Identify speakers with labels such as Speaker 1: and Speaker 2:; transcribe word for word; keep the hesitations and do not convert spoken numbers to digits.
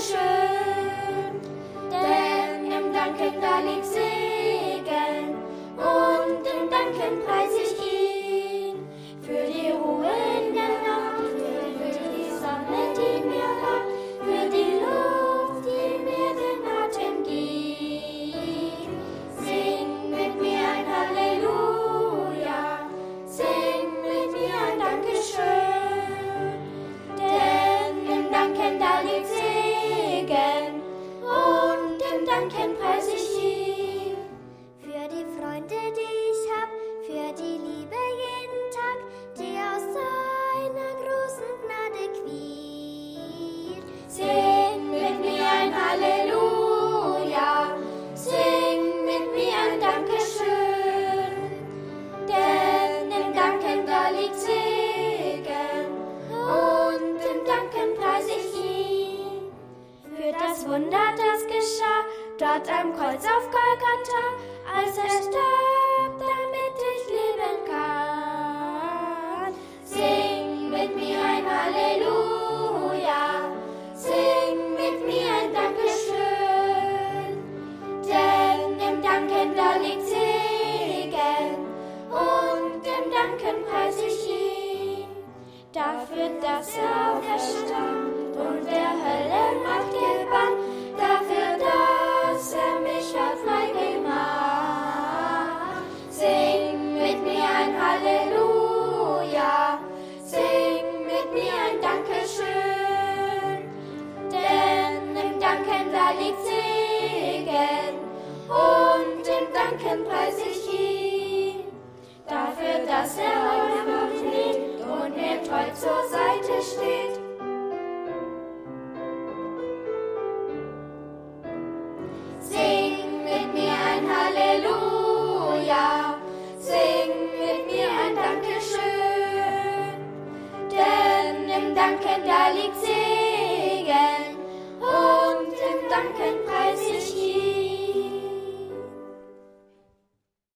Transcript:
Speaker 1: Dankeschön. Denn im Danken da liegt Segen und im Danken preis ich ihn. Für die Ruhe in der Nacht, für die Sonne, die mir lacht, für die Luft, die mir den Atem gibt. Sing mit mir ein Halleluja, sing mit mir ein Dankeschön. Denn im Danken da liegt Segen und im Danken preis ich ihn.
Speaker 2: Für die Freunde, die ich hab, für die Liebe jeden Tag, die aus seiner großen Gnade quillt.
Speaker 1: Sing mit mir ein Halleluja, sing mit mir ein Dankeschön. Denn im Danken da liegt Segen und im Danken preis ich ihn. Für das Wunder, das geschah, dort am Kreuz auf Golgatha, als er starb, damit ich leben kann. Sing mit mir ein Halleluja, sing mit mir ein Dankeschön. Denn im Danken da liegt Segen und im Danken preis ich ihn. Dafür, dass er auferstand und der Hölle Macht gebannt, dafür, dass er mich hat frei gemacht. Sing mit mir ein Halleluja, sing mit mir ein Dankeschön. Denn im Danken da liegt Segen und im Danken preis ich ihn. Dafür, dass er aufmacht lebt und mir treu zur Seite steht. Sing mit mir ein Halleluja, sing mit mir ein Dankeschön. Denn im Danken da liegt Segen und im Danken preis ich ihn.